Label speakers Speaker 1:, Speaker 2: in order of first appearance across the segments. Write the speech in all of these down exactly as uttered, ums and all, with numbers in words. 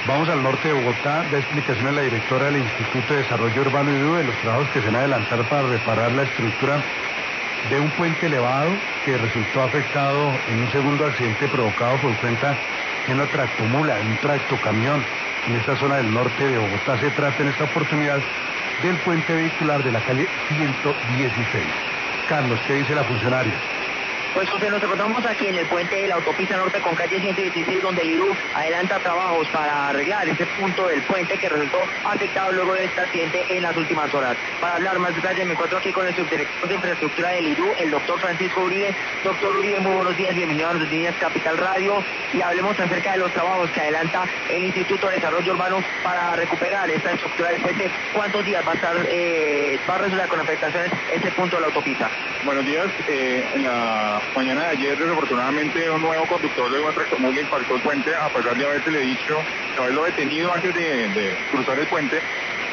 Speaker 1: Vamos al norte de Bogotá, da explicaciones la directora del Instituto de Desarrollo Urbano y D U de los trabajos que se van a adelantar para reparar la estructura de un puente elevado que resultó afectado en un segundo accidente provocado por cuenta de una tractomula, un tractocamión en esta zona del norte de Bogotá. Se trata en esta oportunidad del puente vehicular de la calle ciento dieciséis. Carlos, ¿qué dice la funcionaria?
Speaker 2: Pues José, nos encontramos aquí en el puente de la autopista norte con calle ciento dieciséis, donde el I R U adelanta trabajos para arreglar ese punto del puente que resultó afectado luego de este accidente en las últimas horas. Para hablar más detalles me encuentro aquí con el subdirector de infraestructura del I R U, el doctor Francisco Uribe. Doctor Uribe, muy buenos días, bienvenido a Noticias Capital Radio, y hablemos acerca de los trabajos que adelanta el Instituto de Desarrollo Urbano para recuperar esta estructura del puente. ¿Cuántos días va a estar, eh, va a resultar con afectaciones este punto de la autopista?
Speaker 3: Buenos días, eh, en la mañana de ayer, desafortunadamente, un nuevo conductor de una tractomula impactó el puente, a pesar de haberle dicho, de haberlo detenido antes de, de cruzar el puente,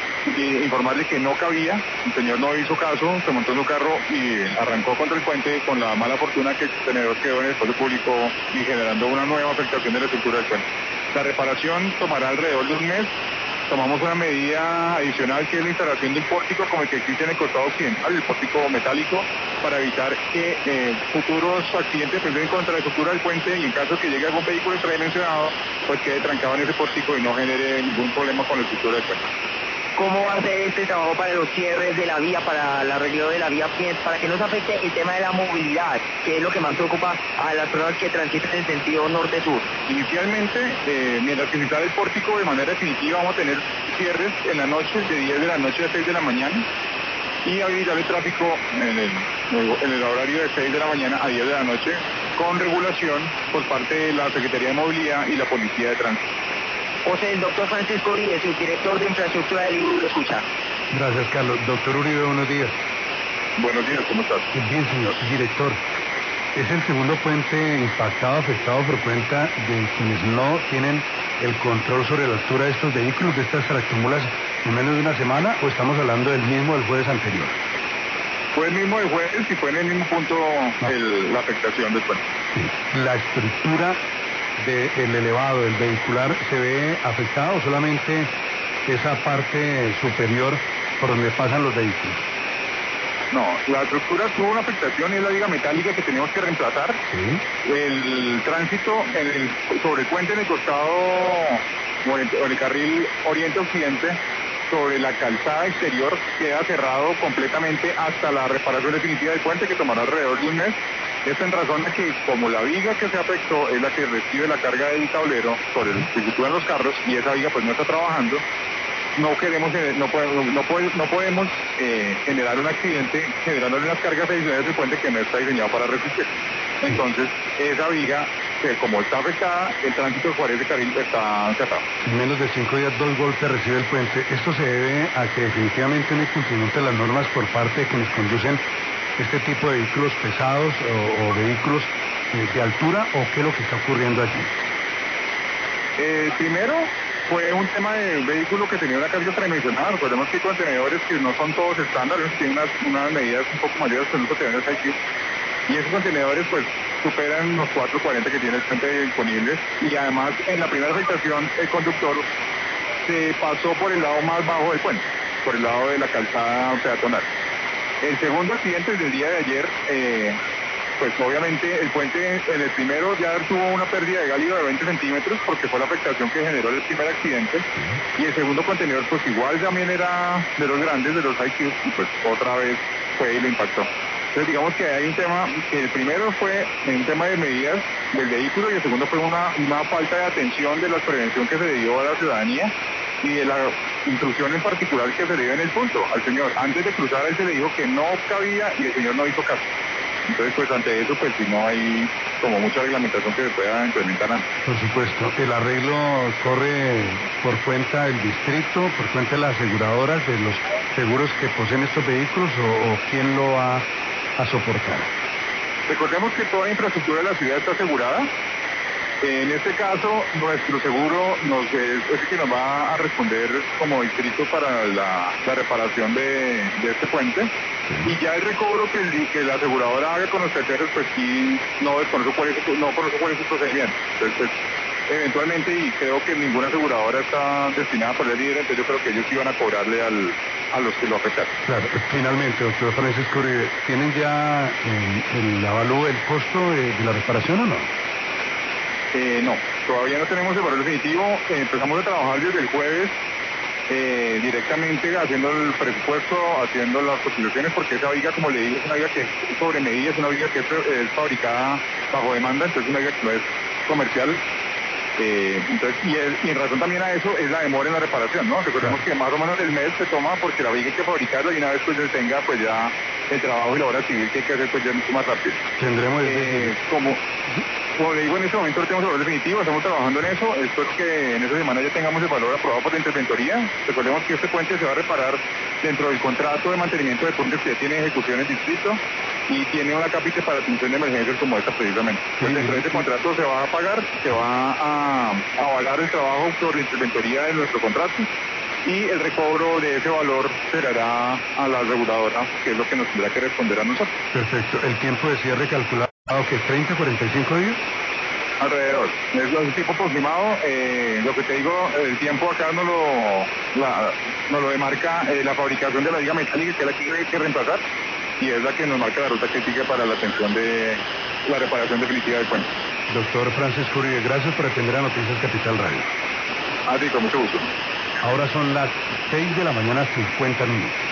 Speaker 3: y informarle que no cabía. El señor no hizo caso, se montó en su carro y arrancó contra el puente, con la mala fortuna que el contenedor quedó en el espacio público y generando una nueva afectación de la estructura del puente. La reparación tomará alrededor de un mes. Tomamos una medida adicional, que es la instalación de un pórtico como el que existe en el costado occidental, el pórtico metálico, para evitar que eh, futuros accidentes se den contra la estructura del puente, y en caso que llegue algún vehículo infradimensionado, pues quede trancado en ese pórtico y no genere ningún problema con la estructura del puente.
Speaker 2: ¿Cómo va a ser este trabajo para los cierres de la vía, para el arreglo de la vía, para que no se afecte el tema de la movilidad, que es lo que más preocupa a las personas que transitan en sentido norte-sur?
Speaker 3: Inicialmente, eh, mientras que se instala el pórtico de manera definitiva, vamos a tener cierres en la noche, de diez de la noche a seis de la mañana, y habilitar el tráfico en el, en el horario de seis de la mañana a diez de la noche, con regulación por parte de la Secretaría de Movilidad y la Policía de Tránsito.
Speaker 2: José, el doctor Francisco Uribe, subdirector de infraestructura del I R U, lo escucha.
Speaker 1: Gracias, Carlos. Doctor Uribe, buenos días.
Speaker 3: Buenos días, ¿cómo estás?
Speaker 1: Bien, señor director. Es el segundo puente impactado, afectado por cuenta de quienes no tienen el control sobre la altura de estos vehículos, de estas tractomulas, en menos de una semana, o estamos hablando del mismo del jueves anterior.
Speaker 3: Fue el mismo del jueves y fue en el mismo punto el, la afectación del puente.
Speaker 1: Sí. La estructura del elevado, del vehicular, ¿se ve afectada o solamente esa parte superior por donde pasan los vehículos?
Speaker 3: No, la estructura tuvo una afectación, y es la viga metálica que teníamos que reemplazar.
Speaker 1: Sí.
Speaker 3: El tránsito en el, sobre el puente en el costado, o en el carril oriente-occidente, sobre la calzada exterior, queda cerrado completamente hasta la reparación definitiva del puente, que tomará alrededor de un mes. Esto en razón de que, como la viga que se afectó es la que recibe la carga del tablero sobre el que sitúan los carros, y esa viga pues no está trabajando, no queremos, no podemos, no podemos, no podemos eh, generar un accidente generando unas cargas adicionales del puente que no está diseñado para resistir. Entonces, esa viga, que como está afectada, el tránsito por ese carril está cerrado.
Speaker 1: En menos de cinco días, dos golpes recibe el puente. ¿Esto se debe a que definitivamente no hay cumplimiento de las normas por parte de quienes conducen este tipo de vehículos pesados o, o vehículos eh, de altura, o qué es lo que está ocurriendo allí?
Speaker 3: Eh, primero, fue un tema de vehículo que tenía una carga predimensionada. Recordemos que hay contenedores que no son todos estándares, tienen unas, unas medidas un poco mayores que los contenedores I Q, y esos contenedores pues superan los cuatro cuarenta que tiene el puente disponible, y además en la primera afectación el conductor se pasó por el lado más bajo del puente, por el lado de la calzada peatonal. El segundo accidente del día de ayer, eh, pues obviamente el puente en el primero ya tuvo una pérdida de gálido de veinte centímetros, porque fue la afectación que generó el primer accidente, y el segundo contenedor pues igual también era de los grandes, de los I Q, y pues otra vez fue y lo impactó. Entonces digamos que hay un tema, que el primero fue un tema de medidas del vehículo, y el segundo fue una, una falta de atención de la prevención que se le dio a la ciudadanía, y de la instrucción en particular que se le dio en el punto al señor. Antes de cruzar, él se le dijo que no cabía, y el señor no hizo caso. Entonces, pues ante eso, pues si no hay como mucha reglamentación que se pueda implementar antes.
Speaker 1: Por supuesto. ¿El arreglo corre por cuenta del distrito, por cuenta de las aseguradoras, de los seguros que poseen estos vehículos, o, o quién lo va a soportar?
Speaker 3: Recordemos que toda la infraestructura de la ciudad está asegurada. En este caso, nuestro seguro nos es, es el que nos va a responder como distrito para la, la reparación de, de este puente. Y ya el recobro que, el, que la aseguradora haga con los terceros, pues sí, no desconozco cuál es, no conozco cuál es su procedimiento. Entonces, pues, eventualmente, y creo que ninguna aseguradora está destinada a poner dinero, entonces yo creo que ellos iban a cobrarle al, a los que lo afectaron.
Speaker 1: Claro, finalmente, doctor Francisco Uribe, ¿tienen ya eh, el avalúo del costo de, de la reparación o no?
Speaker 3: Eh, no, todavía no tenemos el valor definitivo. Eh, empezamos a trabajar desde el jueves eh, directamente haciendo el presupuesto, haciendo las cotizaciones, porque esa viga, como le digo, es una viga que es sobre medida, es una viga que es, es fabricada bajo demanda, entonces es una viga que no es comercial. Eh, entonces, y, el, y en razón también a eso es la demora en la reparación, ¿no? Recordemos que más o menos el mes se toma porque la viga hay que fabricarla y una vez pues se tenga pues ya el trabajo y la obra civil que hay que hacer pues ya mucho más rápido.
Speaker 1: Tendremos
Speaker 3: eh, como Como le digo, en este momento no tenemos el valor definitivo, estamos trabajando en eso. Espero que en esta semana ya tengamos el valor aprobado por la interventoría. Recordemos que este puente se va a reparar dentro del contrato de mantenimiento de puentes que tiene ejecución en distrito y tiene una cápita para atención de emergencias como esta precisamente. Entonces, dentro de este contrato se va a pagar, se va a, a avalar el trabajo por la interventoría de nuestro contrato y el recobro de ese valor se hará a la aseguradora, que es lo que nos tendrá que responder a nosotros.
Speaker 1: Perfecto. ¿El tiempo de cierre calculado que treinta, cuarenta y cinco días?
Speaker 3: Alrededor. Es un tiempo aproximado. Eh, lo que te digo, el tiempo acá no lo, la, no lo demarca eh, la fabricación de la viga metálica, que es la que hay que reemplazar, y es la que nos marca la ruta crítica para la atención de la reparación definitiva del puente.
Speaker 1: Doctor Francisco Uribe, gracias por atender a Noticias Capital Radio.
Speaker 3: Ah, sí, con mucho gusto.
Speaker 1: Ahora son las seis de la mañana, cincuenta minutos.